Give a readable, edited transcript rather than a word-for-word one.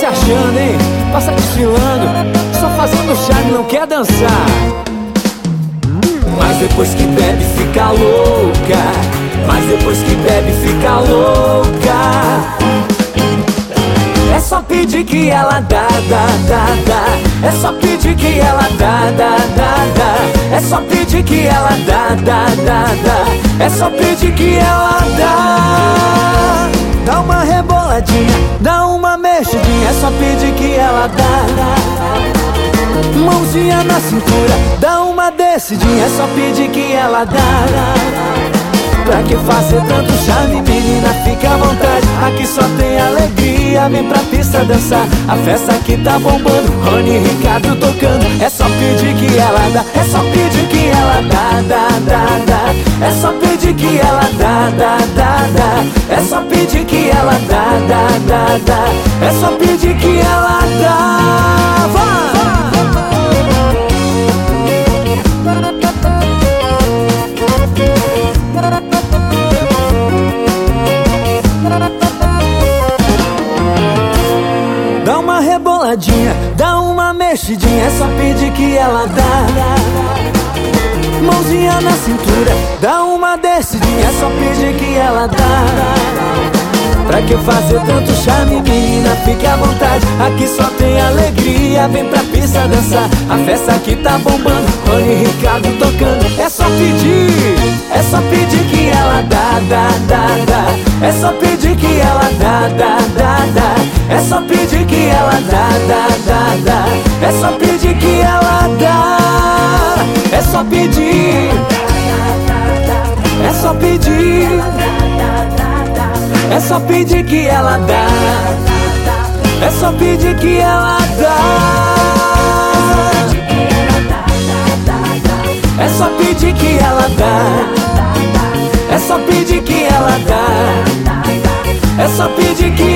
achando, hein? Passa desfilando, só fazendo charme, não quer dançar. Mas depois que bebe fica louca, mas depois que bebe fica louca. É só pedir que ela dá. É só pedir que ela dá. É só pedir que ela dá. É só pedir que ela dá. Dá uma reboladinha, dá uma mexidinha. É só pedir que ela dá. Mãozinha na cintura, dá uma descidinha. É só pedir que ela dá. Pra que fazer tanto charme, menina, fica à vontade. Aqui só tem alegria, vem pra pista dançar. A festa aqui tá bombando, Rony e Ricardo tocando. É só pedir que ela dá, é só pedir que ela dá. É só pedir que ela dá. É só pedir que ela dá. É só pedir que ela dá. Vai! Dá uma reboladinha, dá uma mexidinha. É só pedir que ela dá. Mãozinha na cintura, dá uma descidinha. É só pedir que ela dá. Pra que fazer tanto charme, menina, fique à vontade. Aqui só tem alegria, vem pra pista dançar. A festa aqui tá bombando, Rony e Ricardo tocando. É só pedir que ela dá. É só pedir que ela dá. É só pedir que ela dá. É só pedir que ela dá. É só pedir. É só pedir. É só pedir que ela dá. É só pedir que ela dá. É só pedir que ela dá. É só pedir que ela dá. É só pedir que